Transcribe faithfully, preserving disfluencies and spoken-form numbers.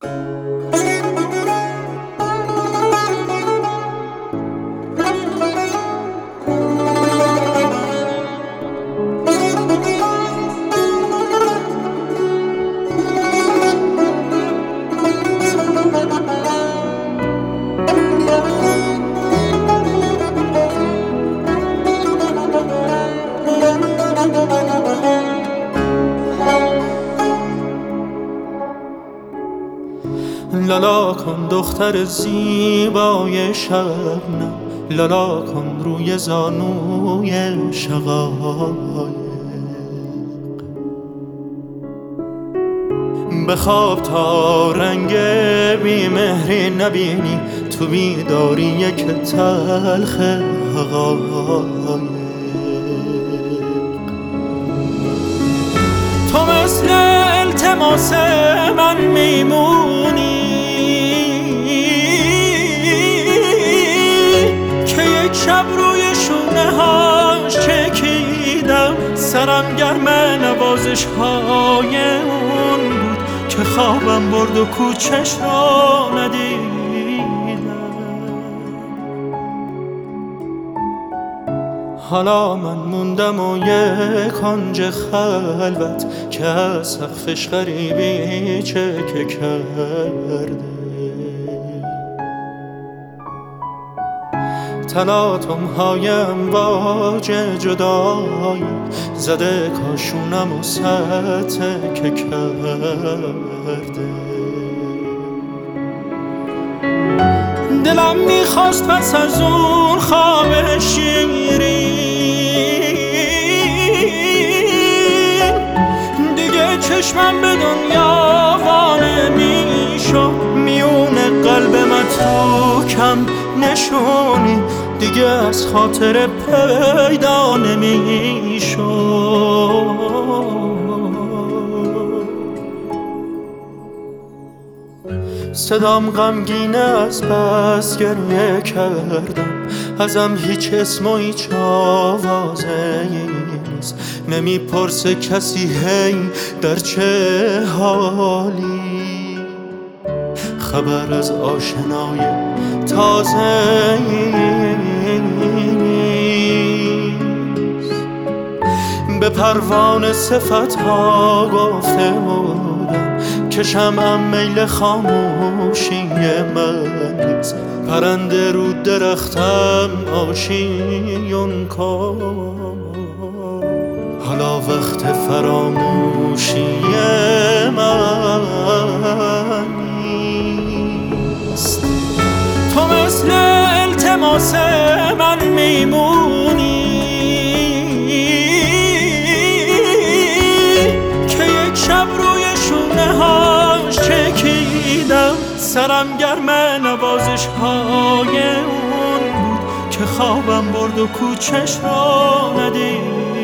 لالا کن دختر زیبای شبنم، لالا کن روی زانوی شقایق. بخواب تا رنگ بیمهری نبینی، تو بیداری یک تلخ حقایق. تو مثل التماس من میمونی که یک شب روی شونه هاش چکیدم، سرم گرم نوازش های اون بود که خوابم برد و کوچش را ندیدم. حالا من موندم و یک کنج خلوت که از سقفش غریبی چکه کرده. تلاطم های امواج جدایی زده کاشونم و سطح که کرده. دلم میخواست پس از اون خواب شیرین دیگه چشمم به دنیا وانه میشد، میون قلب من تو کم نشونی دیگه از خاطر پیدا نمیشد. صدام غمگینه از بس گریه کردم، ازم هیچ اسم و هیچ آوازه نیست. نمیپرسه کسی هی در چه حالی، خبر از آشنای تازه نیست. به پروانه صفت ها گفته بودم که شمعم میل خاموشی من نیست. پرنده رو درختم آشیون کن، حالا وقت فراموشی من نیست. تو مثل التماس من میمونی که یک شب روی شونه هاش چکیدم، سرم گرم نوازش های اون بود که خوابم برد و کوچش را ندید.